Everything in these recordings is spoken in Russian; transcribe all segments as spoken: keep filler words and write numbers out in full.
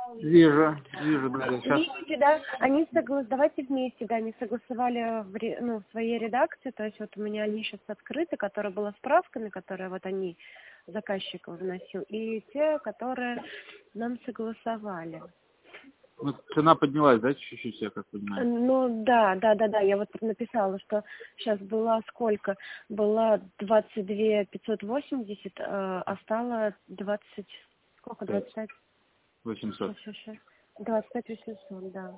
Вижу, вижу, да, сейчас. Видите, да, они согласовали, давайте вместе, да, они согласовали в, ре, ну, в своей редакции, то есть вот у меня они сейчас открыты, которая была справками, которые вот они, заказчик вносил, и те, которые нам согласовали. Ну, цена поднялась, да, чуть-чуть, я как понимаю? Ну, да, да, да, да, я вот написала, что сейчас была сколько? Была двадцать две пятьсот восемьдесят, э, а стало двадцать, сколько, двадцать пять? восемьсот. Сейчас, сейчас, двадцать пять восемьсот, да.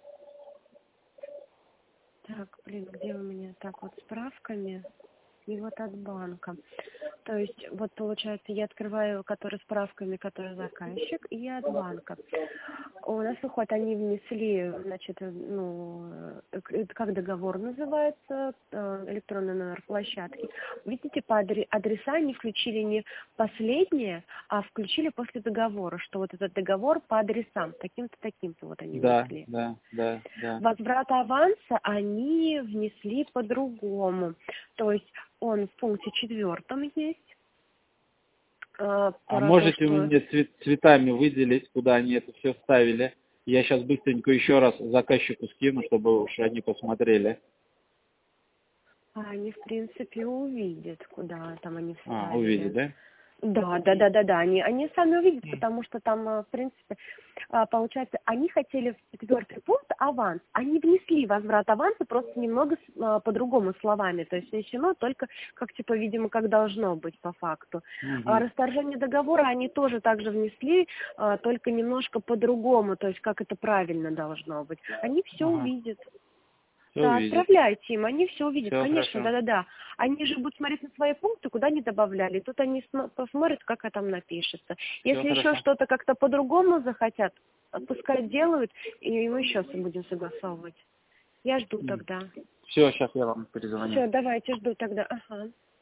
Так, блин, где у меня? Так, вот справками. И вот от банка. То есть, вот получается, я открываю, который справками, который заказчик, и от банка. У нас выходит, они внесли, значит, ну, э, как договор называется, э, электронный номер площадки. Видите, по адре- адреса они включили не последние, а включили после договора, что вот этот договор по адресам, таким-то, таким-то вот они Да, внесли. да, да, да. Возврат аванса они внесли по-другому. То есть он в пункте четвертом есть. э, А Про то, можете вы что мне цвет- цветами выделить, куда они это все вставили? Я сейчас быстренько еще раз заказчику скину, чтобы уж они посмотрели. они, в принципе, увидят, куда там они А, увидели, вставили. да? Да, да, да, да, да. Они, они сами увидят, потому что там, э, в принципе, а, получается, они хотели в четвертый пункт аванс. Они внесли возврат аванса просто немного с- а, по-другому словами. То есть внесено только, как типа, видимо, как должно быть по факту. А Угу. расторжение договора они тоже также внесли, а, только немножко по-другому, то есть как это правильно должно быть. Они все Ага. увидят. Все Да, увидят. отправляйте им, они все увидят, Все конечно, хорошо. да-да-да. Они же будут смотреть на свои пункты, куда не добавляли. Тут они смо- посмотрят, как это там напишется. Все Если еще хорошо. что-то как-то по-другому захотят, пускай делают, и мы еще будем согласовывать. Я жду тогда. Все, сейчас я вам перезвоню. Все, давайте, жду тогда. Ага.